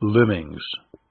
Lemmings.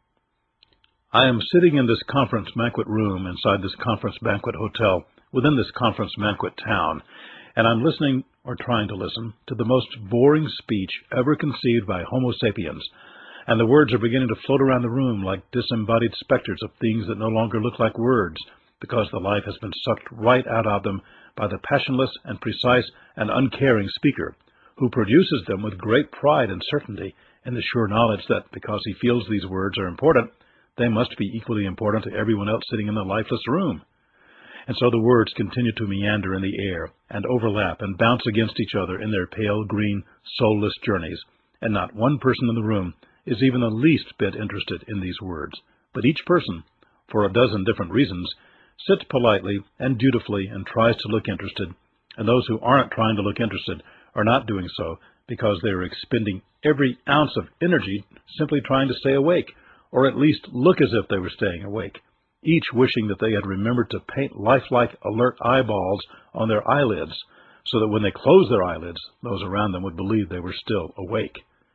I am sitting in this conference banquet room inside this conference banquet hotel within this conference banquet town, and I'm listening, or trying to listen, to the most boring speech ever conceived by Homo sapiens, and the words are beginning to float around the room like disembodied specters of things that no longer look like words, because the life has been sucked right out of them by the passionless and precise and uncaring speaker, who produces them with great pride and certainty in the sure knowledge that, because he feels these words are important, they must be equally important to everyone else sitting in the lifeless room. And so the words continue to meander in the air and overlap and bounce against each other in their pale green, soulless journeys, and not one person in the room is even the least bit interested in these words. But each person, for a dozen different reasons, sits politely and dutifully and tries to look interested, and those who aren't trying to look interested are not doing so because they are expending every ounce of energy simply trying to stay awake, or at least look as if they were staying awake, each wishing that they had remembered to paint lifelike, alert eyeballs on their eyelids, so that when they closed their eyelids, those around them would believe they were still awake.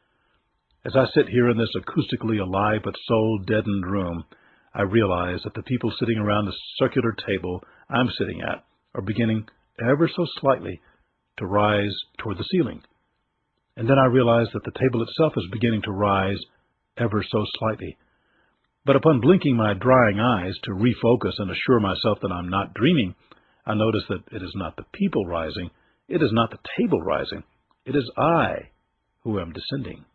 As I sit here in this acoustically alive but soul-deadened room, I realize that the people sitting around the circular table I'm sitting at are beginning, ever so slightly, to rise toward the ceiling. And then I realize that the table itself is beginning to rise ever so slightly. But upon blinking my drying eyes to refocus and assure myself that I'm not dreaming, I notice that it is not the people rising, it is not the table rising, it is I who am descending.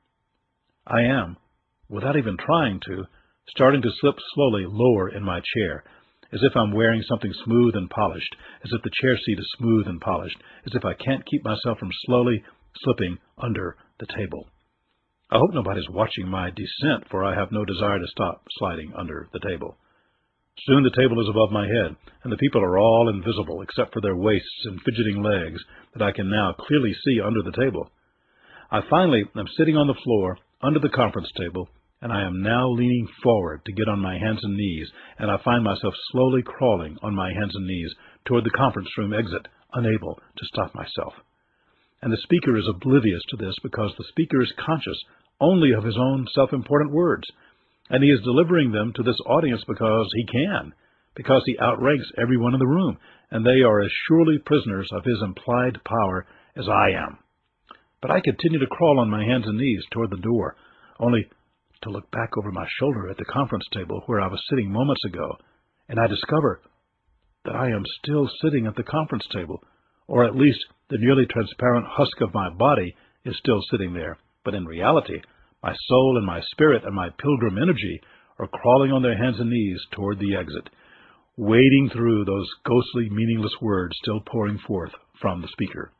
I am, without even trying to, starting to slip slowly lower in my chair, as if I'm wearing something smooth and polished, as if the chair seat is smooth and polished, as if I can't keep myself from slowly slipping under the table. I hope nobody's watching my descent, for I have no desire to stop sliding under the table. Soon the table is above my head, and the people are all invisible except for their waists and fidgeting legs that I can now clearly see under the table. I finally am sitting on the floor under the conference table, and I am now leaning forward to get on my hands and knees, and I find myself slowly crawling on my hands and knees toward the conference room exit, unable to stop myself. And the speaker is oblivious to this because the speaker is conscious only of his own self-important words, and he is delivering them to this audience because he can, because he outranks everyone in the room, and they are as surely prisoners of his implied power as I am. But I continue to crawl on my hands and knees toward the door, only to look back over my shoulder at the conference table where I was sitting moments ago, and I discover that I am still sitting at the conference table, or at least the nearly transparent husk of my body is still sitting there, but in reality, my soul and my spirit and my pilgrim energy are crawling on their hands and knees toward the exit, wading through those ghostly, meaningless words still pouring forth from the speaker.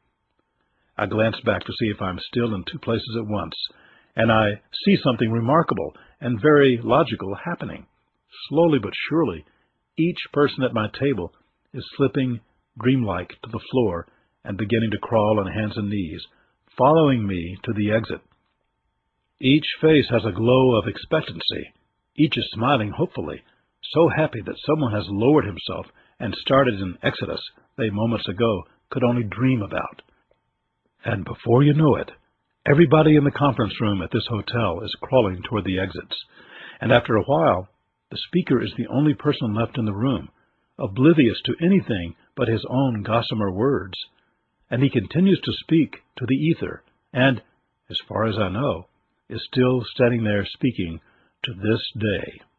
I glance back to see if I'm still in two places at once, and I see something remarkable and very logical happening. Slowly but surely, each person at my table is slipping dreamlike to the floor and beginning to crawl on hands and knees, following me to the exit. Each face has a glow of expectancy. Each is smiling hopefully, so happy that someone has lowered himself and started an exodus they moments ago could only dream about. And before you know it, everybody in the conference room at this hotel is crawling toward the exits. And after a while, the speaker is the only person left in the room, oblivious to anything but his own gossamer words. And he continues to speak to the ether, and, as far as I know, is still standing there speaking to this day.